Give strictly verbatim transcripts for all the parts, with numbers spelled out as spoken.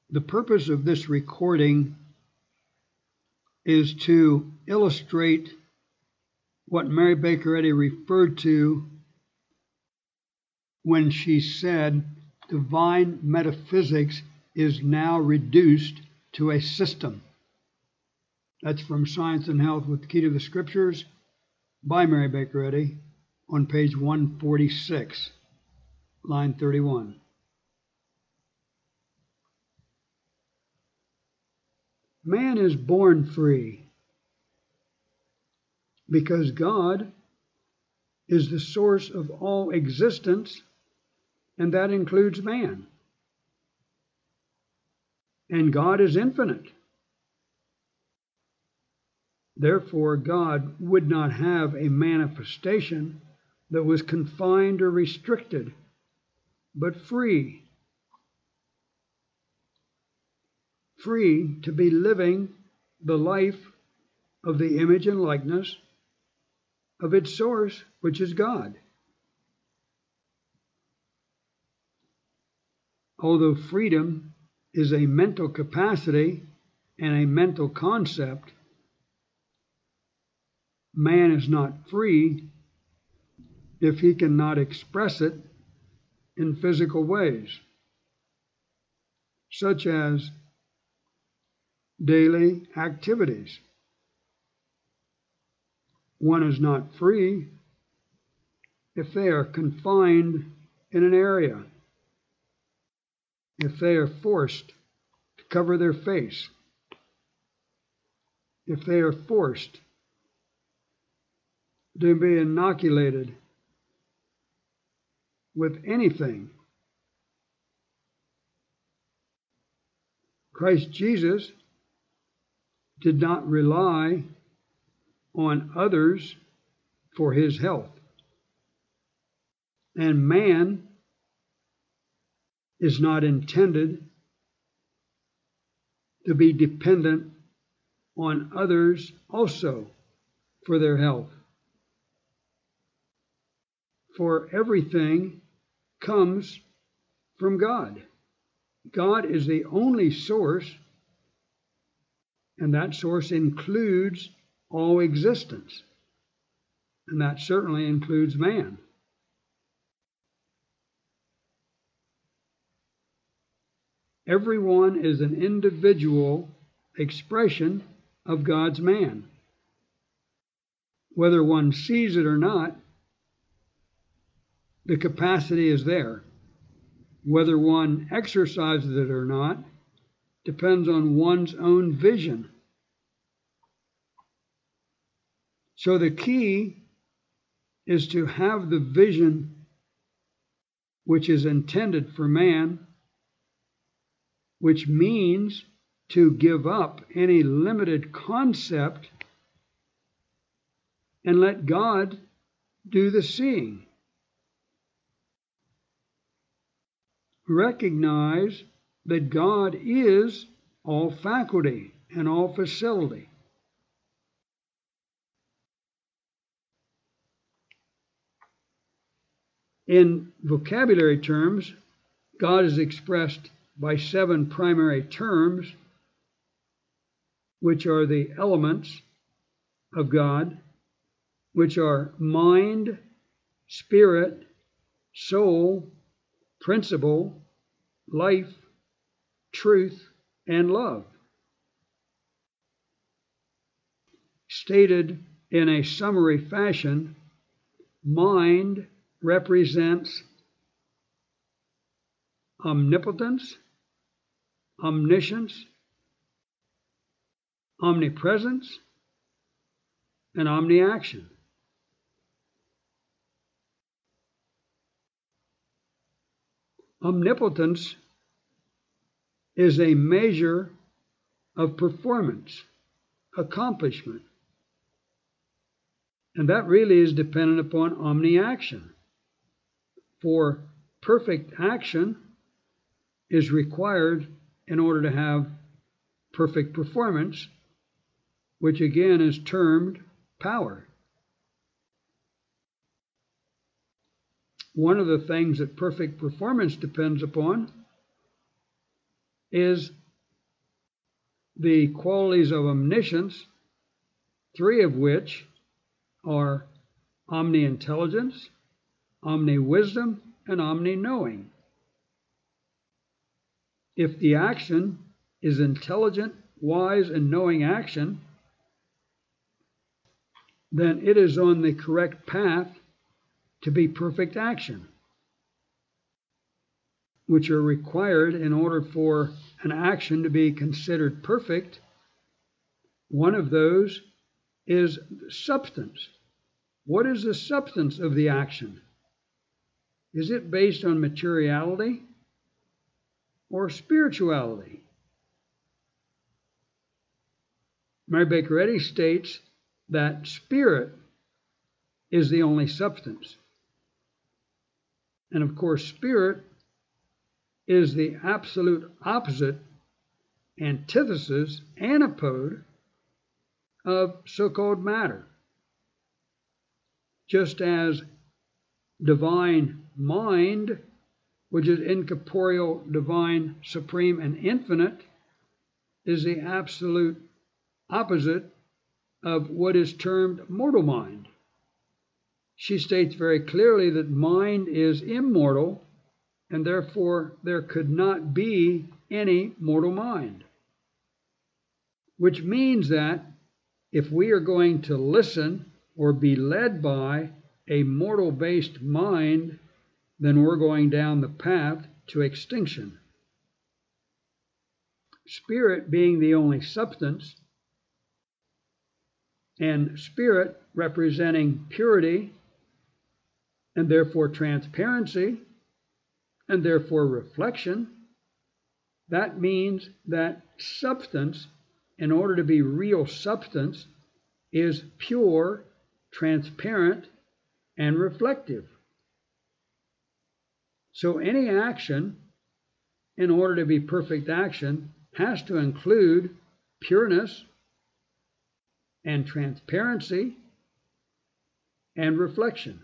The purpose of this recording is to illustrate what Mary Baker Eddy referred to when she said divine metaphysics is now reduced to a system. That's from Science and Health with the Key to the Scriptures by Mary Baker Eddy on page one forty-six, line thirty-one. Man is born free because God is the source of all existence, and that includes man. And God is infinite. Therefore, God would not have a manifestation that was confined or restricted, but free. Free to be living the life of the image and likeness of its source, which is God. Although freedom is a mental capacity and a mental concept, man is not free if he cannot express it in physical ways, such as daily activities. One is not free if they are confined in an area, if they are forced to cover their face, if they are forced to be inoculated with anything. Christ Jesus did not rely on others for his health. And man is not intended to be dependent on others also for their health. For everything comes from God. God is the only source, and that source includes all existence, and that certainly includes man. Everyone is an individual expression of God's man. Whether one sees it or not, the capacity is there. Whether one exercises it or not depends on one's own vision. So the key is to have the vision which is intended for man, which means to give up any limited concept and let God do the seeing. Recognize that God is all faculty and all facility. In vocabulary terms, God is expressed by seven primary terms, which are the elements of God, which are mind, spirit, soul, principle, life, truth, and love. Stated in a summary fashion, mind represents omnipotence, omniscience, omnipresence, and omniaction. Omnipotence is a measure of performance, accomplishment, and that really is dependent upon omniaction. For perfect action is required in order to have perfect performance, which again is termed power. One of the things that perfect performance depends upon is the qualities of omniscience, three of which are omni-intelligence, omni-wisdom, and omni-knowing. If the action is intelligent, wise, and knowing action, then it is on the correct path to be perfect action, which are required in order for an action to be considered perfect. One of those is substance. What is the substance of the action? Is it based on materiality or spirituality? Mary Baker Eddy states that spirit is the only substance. And of course, spirit is the absolute opposite, antithesis, antipode of so-called matter. Just as divine mind, which is incorporeal, divine, supreme, and infinite, is the absolute opposite of what is termed mortal mind. She states very clearly that mind is immortal, and therefore there could not be any mortal mind. Which means that if we are going to listen or be led by a mortal-based mind, then we're going down the path to extinction. Spirit being the only substance, and spirit representing purity, and therefore transparency, and therefore reflection, that means that substance, in order to be real substance, is pure, transparent, and reflective. So any action, in order to be perfect action, has to include pureness and transparency and reflection.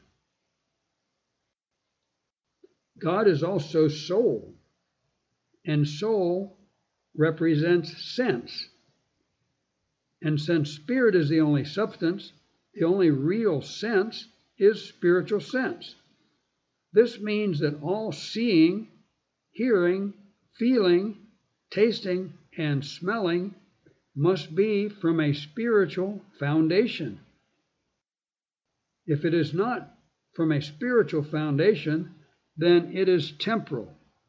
God is also soul, and soul represents sense. And since spirit is the only substance, the only real sense is spiritual sense. This means that all seeing, hearing, feeling, tasting, and smelling must be from a spiritual foundation. If it is not from a spiritual foundation, then it is temporal.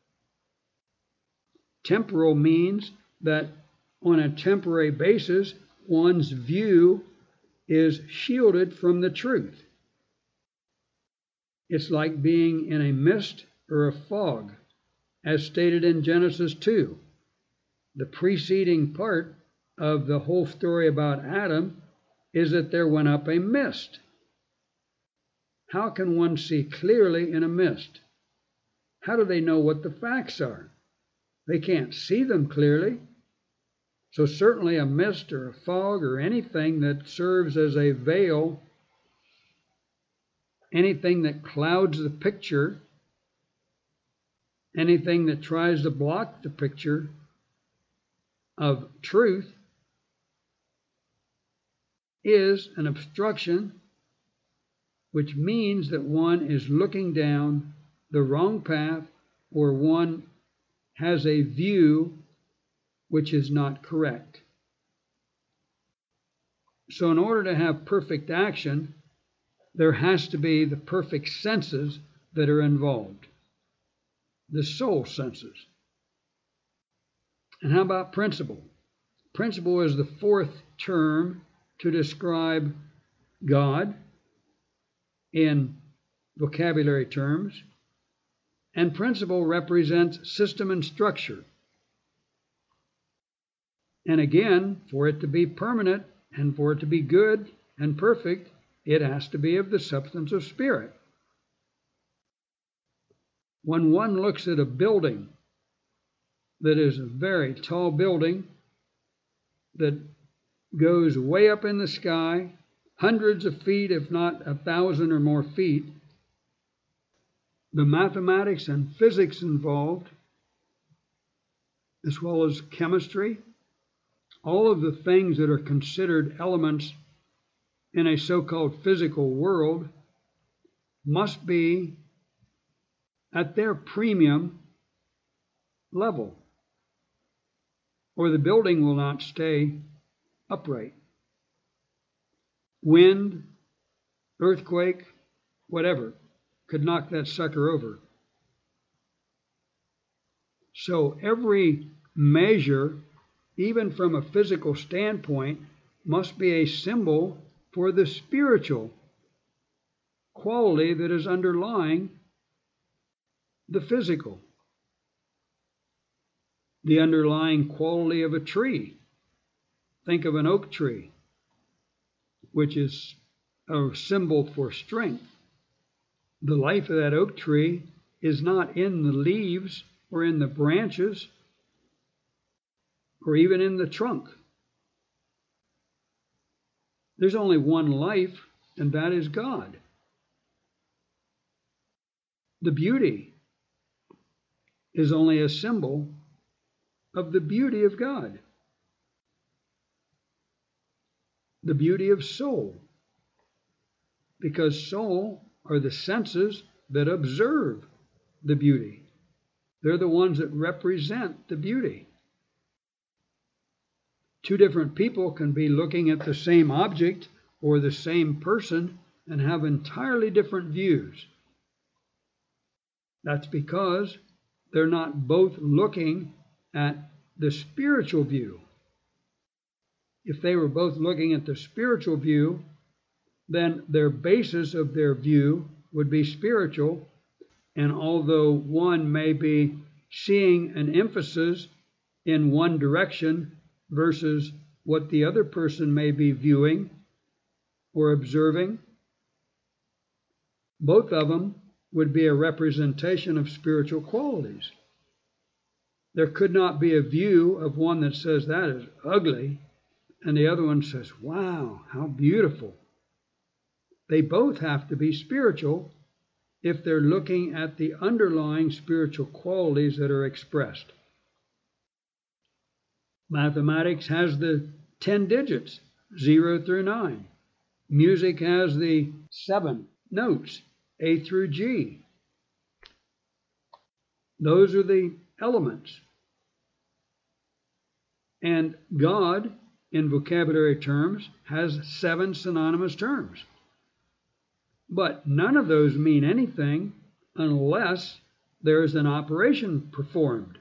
Temporal means that on a temporary basis, one's view is shielded from the truth. It's like being in a mist or a fog, as stated in Genesis two. The preceding part of the whole story about Adam is that there went up a mist. How can one see clearly in a mist? How do they know what the facts are? They can't see them clearly. So certainly a mist or a fog or anything that serves as a veil, anything that clouds the picture, anything that tries to block the picture of truth, is an obstruction, which means that one is looking down the wrong path, or one has a view which is not correct. So in order to have perfect action, there has to be the perfect senses that are involved, the soul senses. And how about principle? Principle is the fourth term to describe God in vocabulary terms, and principle represents system and structure. And again, for it to be permanent and for it to be good and perfect, it has to be of the substance of spirit. When one looks at a building that is a very tall building that goes way up in the sky, hundreds of feet, if not a thousand or more feet, the mathematics and physics involved as well as chemistry, all of the things that are considered elements in a so-called physical world must be at their premium level, or the building will not stay upright. Wind, earthquake, whatever, could knock that sucker over. So every measure, even from a physical standpoint, must be a symbol for the spiritual quality that is underlying the physical. The underlying quality of a tree. Think of an oak tree, which is a symbol for strength. The life of that oak tree is not in the leaves or in the branches or even in the trunk. There's only one life, and that is God. The beauty is only a symbol of the beauty of God. The beauty of soul. Because soul are the senses that observe the beauty. They're the ones that represent the beauty. Two different people can be looking at the same object or the same person and have entirely different views. That's because they're not both looking at the spiritual view. If they were both looking at the spiritual view, then their basis of their view would be spiritual, and although one may be seeing an emphasis in one direction versus what the other person may be viewing or observing, both of them would be a representation of spiritual qualities. There could not be a view of one that says that is ugly, and the other one says, wow, how beautiful. They both have to be spiritual if they're looking at the underlying spiritual qualities that are expressed. Mathematics has the ten digits, zero through nine. Music has the seven notes, A through G. Those are the elements. And God, in vocabulary terms, has seven synonymous terms. But none of those mean anything unless there is an operation performed.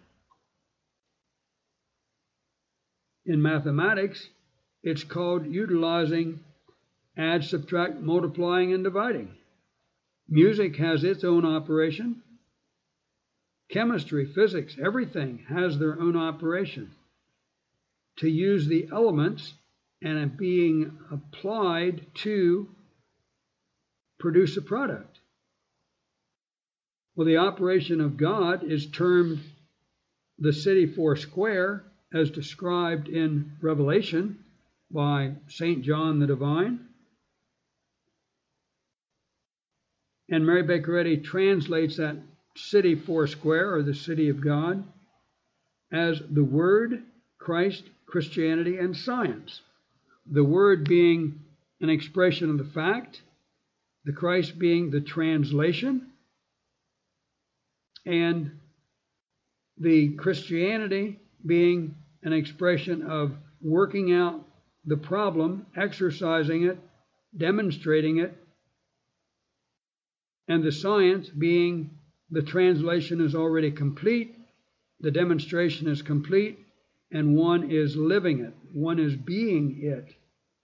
In mathematics, it's called utilizing add, subtract, multiplying, and dividing. Music has its own operation. Chemistry, physics, everything has their own operation. To use the elements and being applied to produce a product. Well, the operation of God is termed the city four square, as described in Revelation by Saint John the Divine. And Mary Baker Eddy translates that city four square, or the city of God, as the Word, Christ, Christianity, and science. The Word being an expression of the fact, the Christ being the translation, and the Christianity being an expression of working out the problem, exercising it, demonstrating it, and the science being the translation is already complete, the demonstration is complete, and one is living it, one is being it.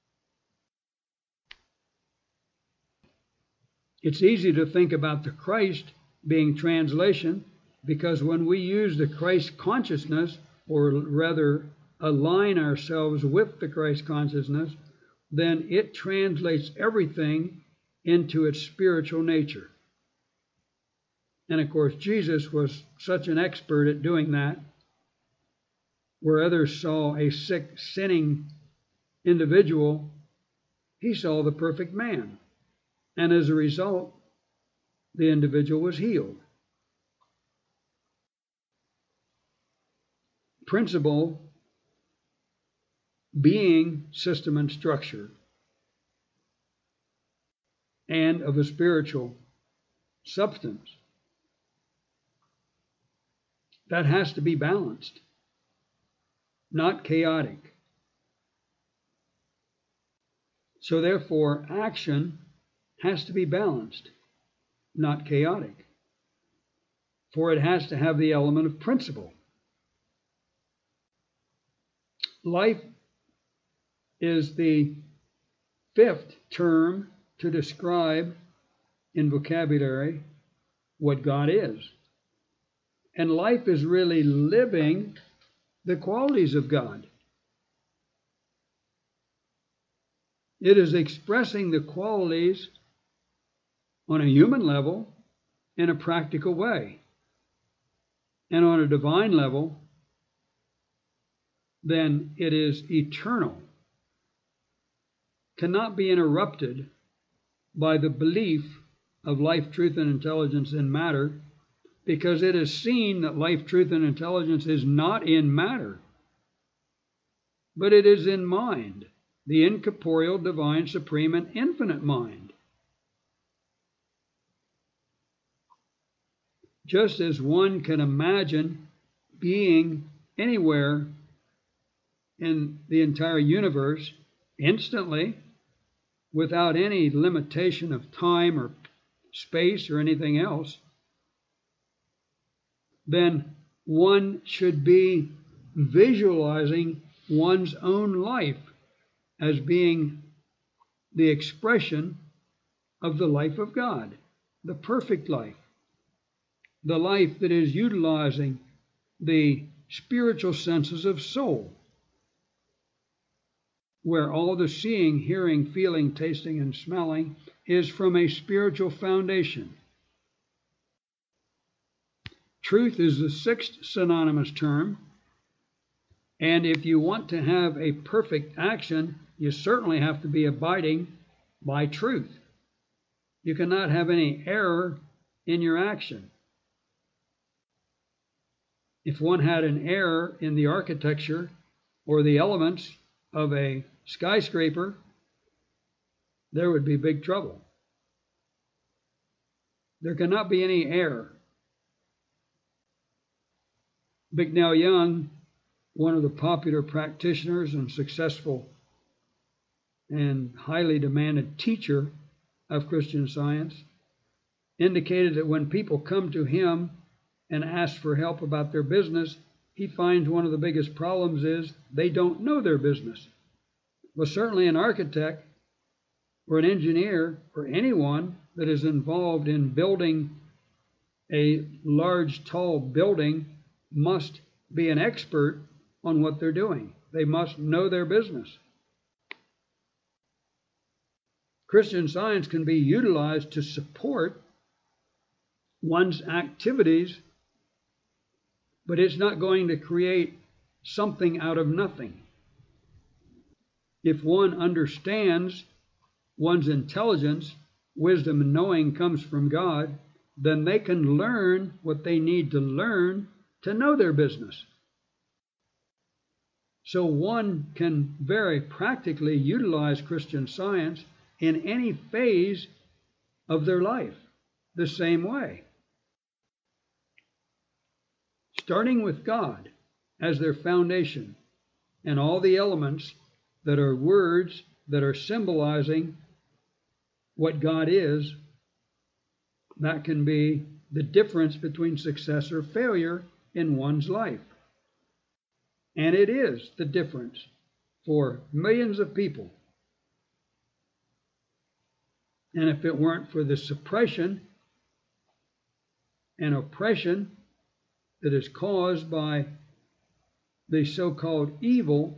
It's easy to think about the Christ being translation, because when we use the Christ consciousness, or rather align ourselves with the Christ consciousness, then it translates everything into its spiritual nature. And of course, Jesus was such an expert at doing that. Where others saw a sick, sinning individual, he saw the perfect man. And as a result, the individual was healed. principle, being, system, and structure, and of a spiritual substance. That has to be balanced, not chaotic. So therefore, action has to be balanced, not chaotic. For it has to have the element of principle. Life is the fifth term to describe in vocabulary what God is. And life is really living the qualities of God. It is expressing the qualities on a human level in a practical way. And on a divine level, then it is eternal, cannot be interrupted by the belief of life, truth, and intelligence in matter, because it is seen that life, truth, and intelligence is not in matter, but it is in mind, the incorporeal, divine, supreme, and infinite mind. Just as one can imagine being anywhere in the entire universe instantly, without any limitation of time or space or anything else, then one should be visualizing one's own life as being the expression of the life of God, the perfect life, the life that is utilizing the spiritual senses of soul, where all the seeing, hearing, feeling, tasting, and smelling is from a spiritual foundation. Truth is the sixth synonymous term, and if you want to have a perfect action, you certainly have to be abiding by truth. You cannot have any error in your action. If one had an error in the architecture or the elements of a skyscraper, there would be big trouble. There cannot be any error. Bicknell Young, one of the popular practitioners and successful and highly demanded teacher of Christian Science, indicated that when people come to him and ask for help about their business, he finds one of the biggest problems is they don't know their business. Well, certainly an architect or an engineer or anyone that is involved in building a large, tall building must be an expert on what they're doing. They must know their business. Christian Science can be utilized to support one's activities, but it's not going to create something out of nothing. If one understands one's intelligence, wisdom, and knowing comes from God, then they can learn what they need to learn to know their business. So one can very practically utilize Christian Science in any phase of their life the same way. Starting with God as their foundation and all the elements that are words that are symbolizing what God is, that can be the difference between success or failure in one's life. And it is the difference for millions of people. And if it weren't for the suppression and oppression that is caused by the so-called evil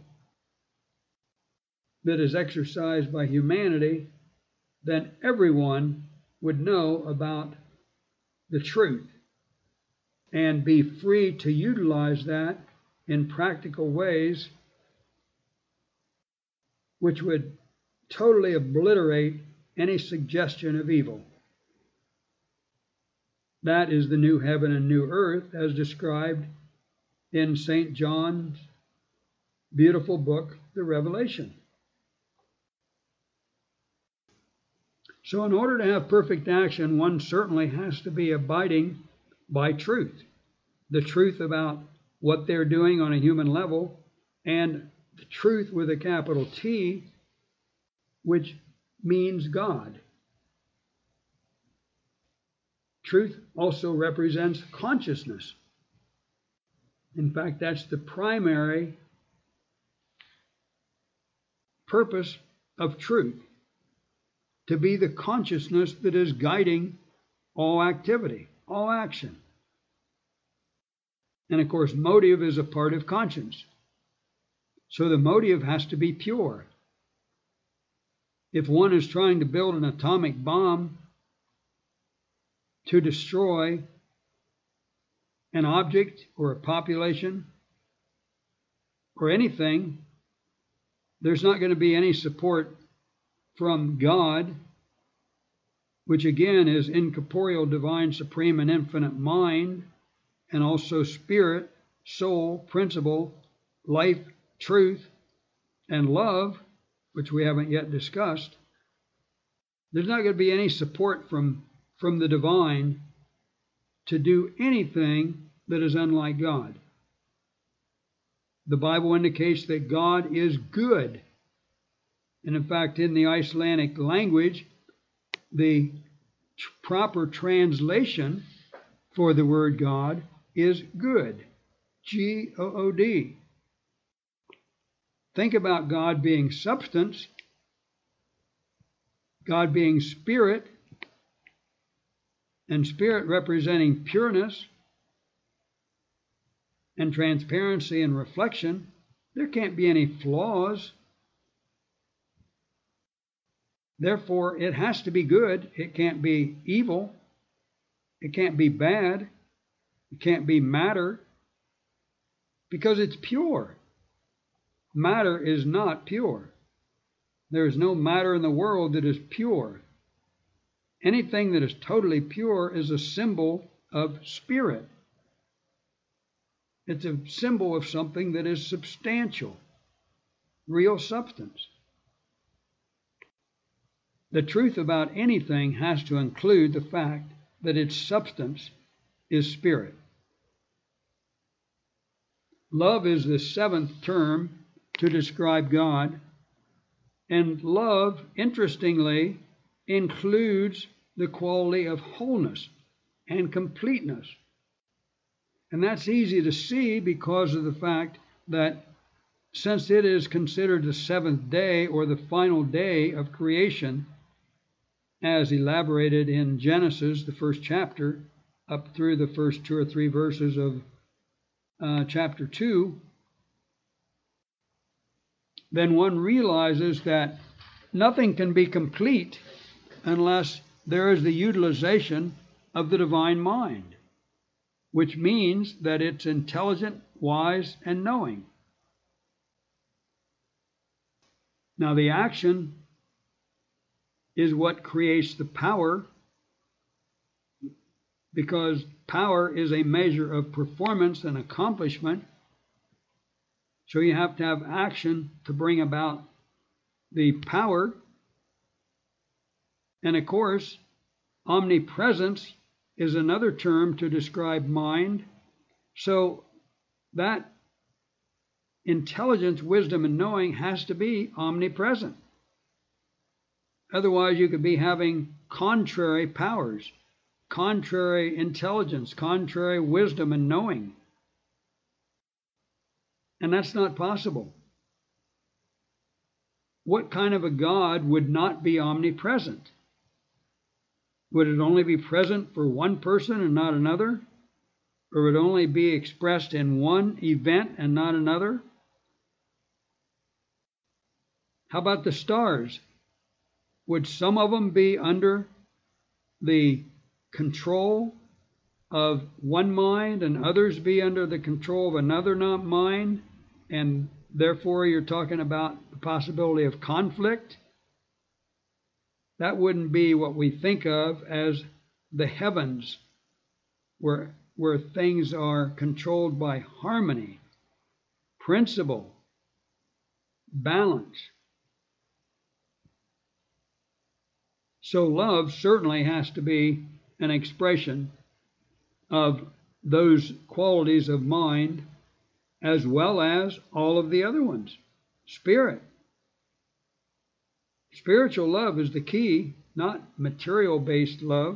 that is exercised by humanity, then everyone would know about the truth and be free to utilize that in practical ways which would totally obliterate any suggestion of evil. That is the new heaven and new earth as described in Saint John's beautiful book, The Revelation. So in order to have perfect action, one certainly has to be abiding by truth. The truth about what they're doing on a human level, and the truth with a capital T, which means God. Truth also represents consciousness. In fact, that's the primary purpose of truth, to be the consciousness that is guiding all activity, all action. And of course, motive is a part of conscience. So the motive has to be pure. If one is trying to build an atomic bomb to destroy an object or a population or anything, there's not going to be any support from God, which again is incorporeal, divine, supreme, and infinite mind, and also spirit, soul, principle, life, truth, and love, which we haven't yet discussed. There's not going to be any support from, from the divine to do anything that is unlike God. The Bible indicates that God is good. And in fact, in the Icelandic language, the proper translation for the word God is good. G O O D. Think about God being substance, God being spirit, and spirit representing pureness and transparency and reflection. There can't be any flaws. Therefore, it has to be good. It can't be evil. It can't be bad. It can't be matter, because it's pure. Matter is not pure. There is no matter in the world that is pure. Anything that is totally pure is a symbol of spirit. It's a symbol of something that is substantial, real substance. The truth about anything has to include the fact that its substance is spirit. Love is the seventh term to describe God, and love, interestingly, includes the quality of wholeness and completeness. And that's easy to see because of the fact that since it is considered the seventh day or the final day of creation, as elaborated in Genesis, the first chapter, up through the first two or three verses of uh, chapter two, then one realizes that nothing can be complete unless there is the utilization of the divine mind, which means that it's intelligent, wise, and knowing. Now, the action is what creates the power, because power is a measure of performance and accomplishment. So you have to have action to bring about the power. And of course, omnipresence is another term to describe mind. So that intelligence, wisdom, and knowing has to be omnipresent. Otherwise, you could be having contrary powers, contrary intelligence, contrary wisdom and knowing. And that's not possible. What kind of a God would not be omnipresent? Would it only be present for one person and not another? Or would it only be expressed in one event and not another? How about the stars? Would some of them be under the control of one mind and others be under the control of another not mind? And therefore you're talking about the possibility of conflict? That wouldn't be what we think of as the heavens, where where things are controlled by harmony, principle, balance. So love certainly has to be an expression of those qualities of mind as well as all of the other ones. Spirit. Spiritual love is the key, not material-based love.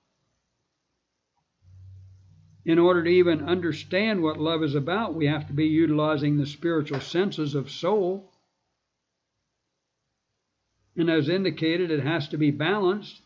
In order to even understand what love is about, we have to be utilizing the spiritual senses of soul. And as indicated, it has to be balanced.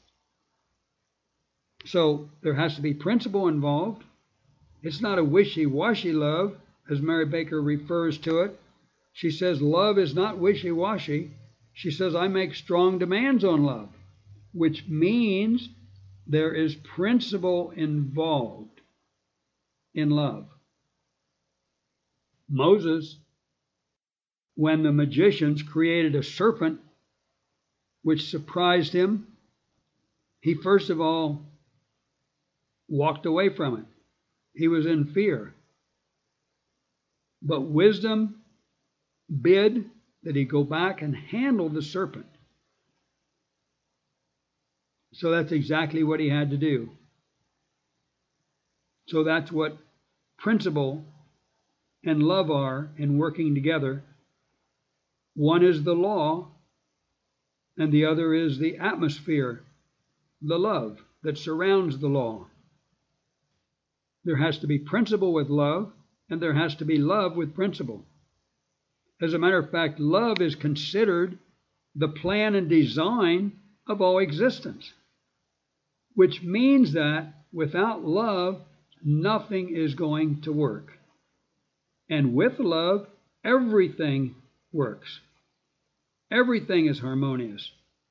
So there has to be principle involved. It's not a wishy-washy love, as Mary Baker refers to it. She says love is not wishy-washy. She says I make strong demands on love, which means there is principle involved in love. Moses, when the magicians created a serpent which surprised him, he first of all walked away from it. He was in fear. But wisdom bid that he go back and handle the serpent. So that's exactly what he had to do. So that's what principle and love are in working together. One is the law, and the other is the atmosphere, the love that surrounds the law. There has to be principle with love, and there has to be love with principle. As a matter of fact, love is considered the plan and design of all existence, which means that without love, nothing is going to work. And with love, everything works. Everything is harmonious.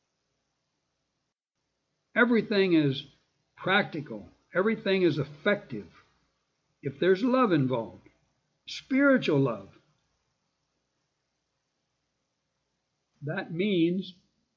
Everything is practical. Everything is effective if there's love involved. Spiritual love. That means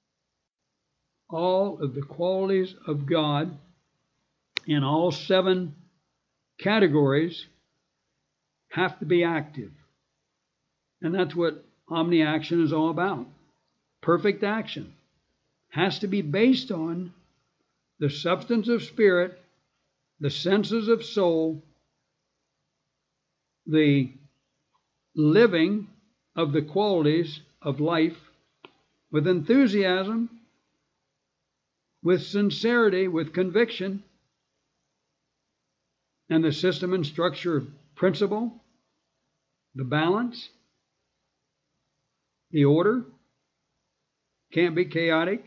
all of the qualities of God in all seven categories have to be active. And that's what omni-action is all about. Perfect action has to be based on the substance of spirit, the senses of soul, the living of the qualities of life with enthusiasm, with sincerity, with conviction, and the system and structure of principle, the balance, the order, can't be chaotic.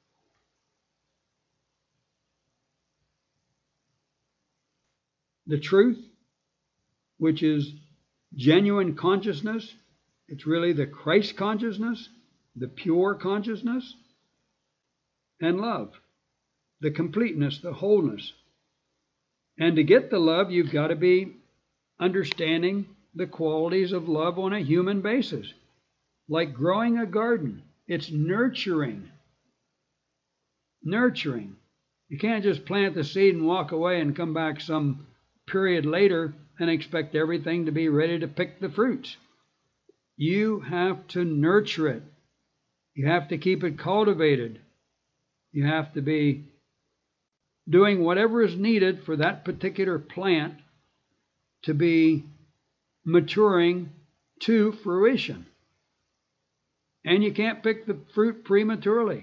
The truth, which is genuine consciousness, it's really the Christ consciousness, the pure consciousness, and love, the completeness, the wholeness. And to get the love, you've got to be understanding the qualities of love on a human basis. Like growing a garden, it's nurturing. Nurturing. You can't just plant the seed and walk away and come back some period later and expect everything to be ready to pick the fruits. You have to nurture it. You have to keep it cultivated. You have to be doing whatever is needed for that particular plant to be maturing to fruition. And you can't pick the fruit prematurely.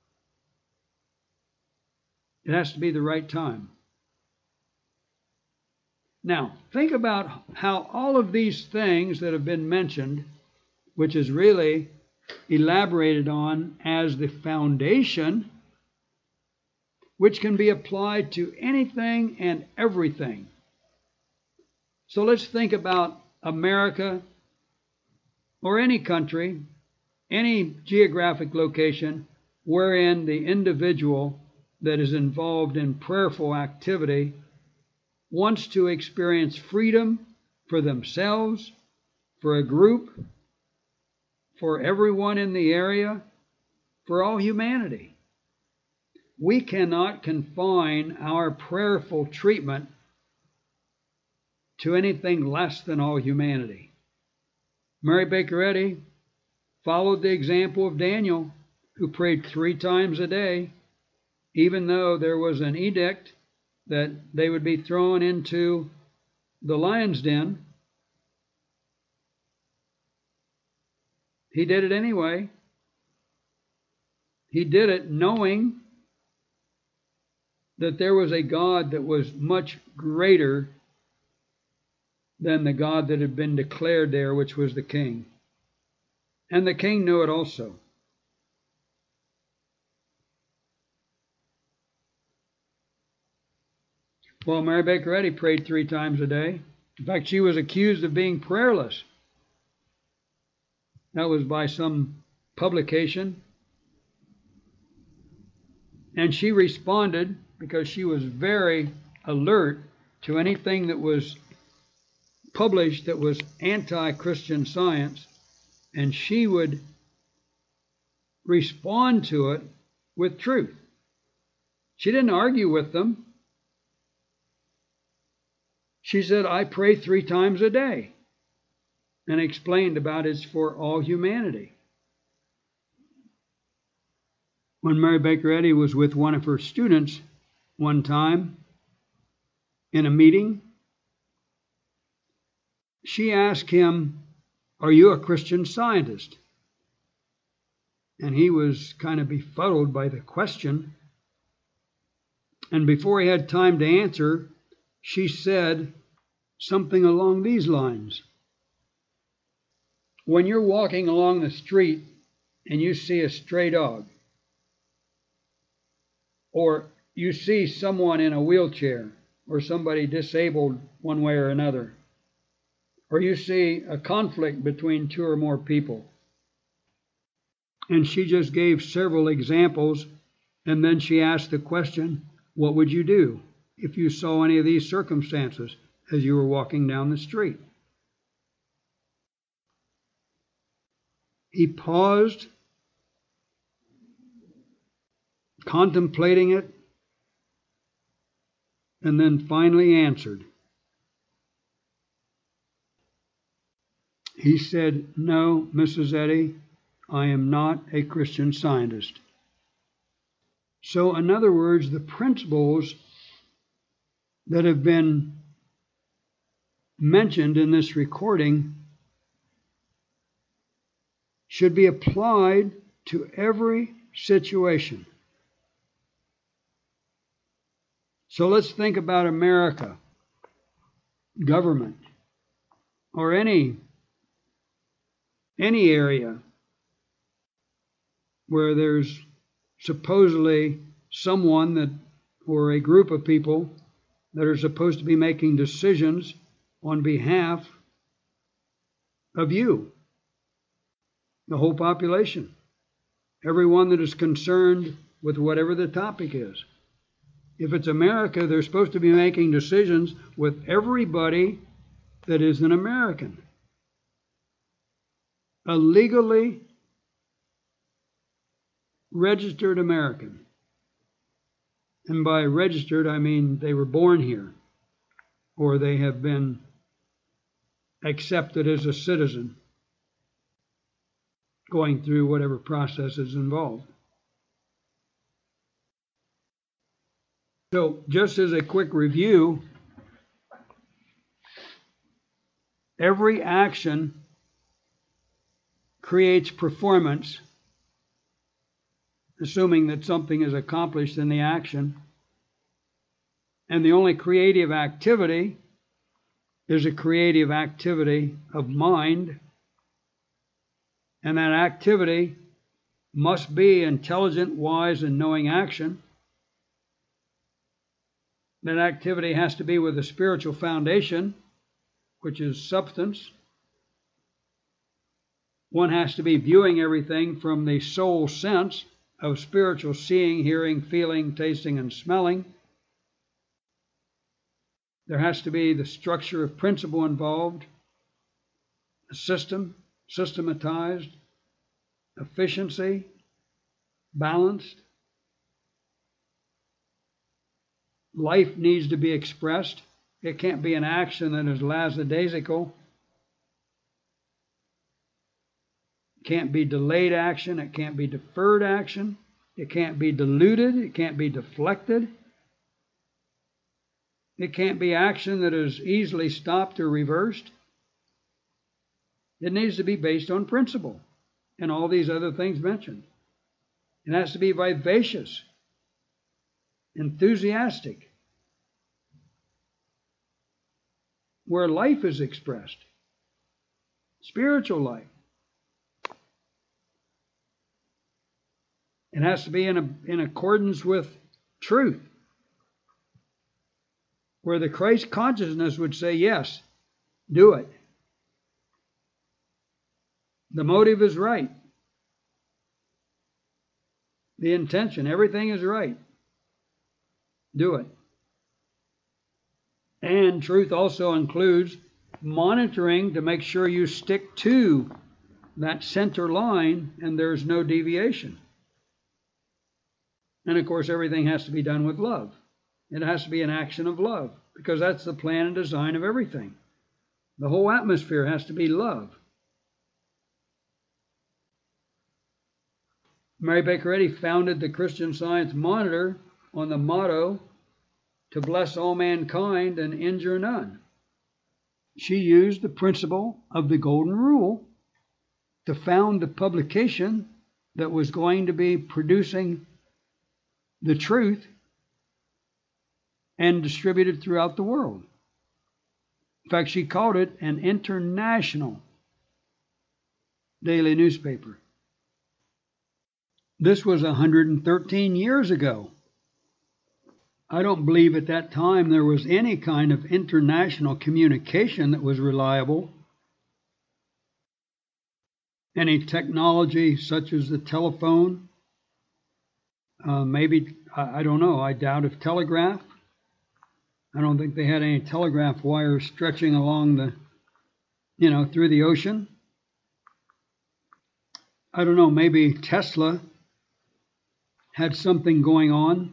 It has to be the right time. Now, think about how all of these things that have been mentioned, which is really elaborated on as the foundation, which can be applied to anything and everything. So let's think about America or any country, any geographic location wherein the individual that is involved in prayerful activity wants to experience freedom for themselves, for a group, for everyone in the area, for all humanity. We cannot confine our prayerful treatment to anything less than all humanity. Mary Baker Eddy followed the example of Daniel, who prayed three times a day, even though there was an edict that they would be thrown into the lion's den. He did it anyway. He did it knowing that there was a God that was much greater than the God that had been declared there, which was the king. And the king knew it also. Well, Mary Baker Eddy prayed three times a day. In fact, she was accused of being prayerless. That was by some publication. And she responded because she was very alert to anything that was published that was anti-Christian science, and she would respond to it with truth. She didn't argue with them. She said, I pray three times a day, and explained about it's for all humanity. When Mary Baker Eddy was with one of her students one time in a meeting, she asked him, are you a Christian Scientist? And he was kind of befuddled by the question. And before he had time to answer, she said something along these lines. When you're walking along the street and you see a stray dog, or you see someone in a wheelchair, or somebody disabled one way or another, or you see a conflict between two or more people. And she just gave several examples, and then she asked the question, what would you do if you saw any of these circumstances as you were walking down the street? He paused, contemplating it, and then finally answered. He said, no, Missus Eddy, I am not a Christian Scientist. So, in other words, the principles that have been mentioned in this recording should be applied to every situation. So let's think about America, government, or any any area where there's supposedly someone that, or a group of people that are supposed to be making decisions on behalf of you, the whole population, everyone that is concerned with whatever the topic is. If it's America, they're supposed to be making decisions with everybody that is an American. A legally registered American. And by registered, I mean they were born here, or they have been accepted as a citizen, going through whatever process is involved. So, just as a quick review, every action creates performance, assuming that something is accomplished in the action. And the only creative activity is a creative activity of mind. And that activity must be intelligent, wise, and knowing action. That activity has to be with a spiritual foundation, which is substance. One has to be viewing everything from the soul sense of spiritual seeing, hearing, feeling, tasting, and smelling. There has to be the structure of principle involved, a system, systematized, efficiency, balanced. Life needs to be expressed It can't be an action that is lackadaisical. It can't be delayed action. It can't be deferred action. It can't be diluted. It can't be deflected. It can't be action that is easily stopped or reversed. It needs to be based on principle and all these other things mentioned. It has to be vivacious, enthusiastic, where life is expressed, spiritual life. It has to be in, a, in accordance with truth, where the Christ consciousness would say, yes, do it. The motive is right. The intention, everything is right. Do it. And truth also includes monitoring to make sure you stick to that center line and there's no deviation. And of course, everything has to be done with love. It has to be an action of love, because that's the plan and design of everything. The whole atmosphere has to be love. Mary Baker Eddy founded the Christian Science Monitor on the motto, to bless all mankind and injure none. She used the principle of the Golden Rule to found the publication that was going to be producing the truth and distributed throughout the world. In fact, she called it an international daily newspaper. This was one hundred thirteen years ago. I don't believe at that time there was any kind of international communication that was reliable. Any technology such as the telephone, uh, maybe, I, I don't know, I doubt if telegraph. I don't think they had any telegraph wires stretching along the, you know, through the ocean. I don't know, maybe Tesla had something going on.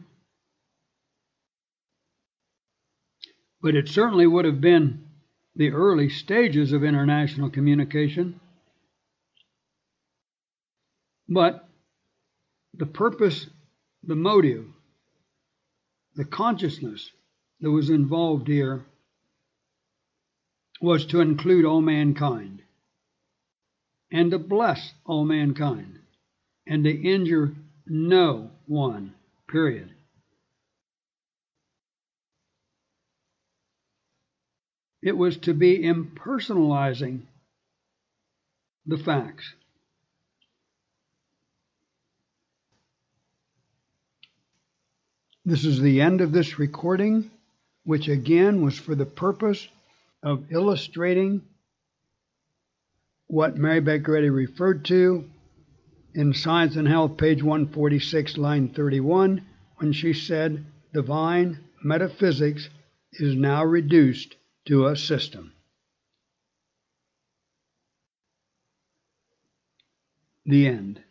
But it certainly would have been the early stages of international communication. But the purpose, the motive, the consciousness that was involved here was to include all mankind and to bless all mankind and to injure no one, period. It was to be impersonalizing the facts. This is the end of this recording, which again was for the purpose of illustrating what Mary Baker Eddy referred to in Science and Health, page one forty-six, line thirty-one, when she said, divine metaphysics is now reduced to a system. The end.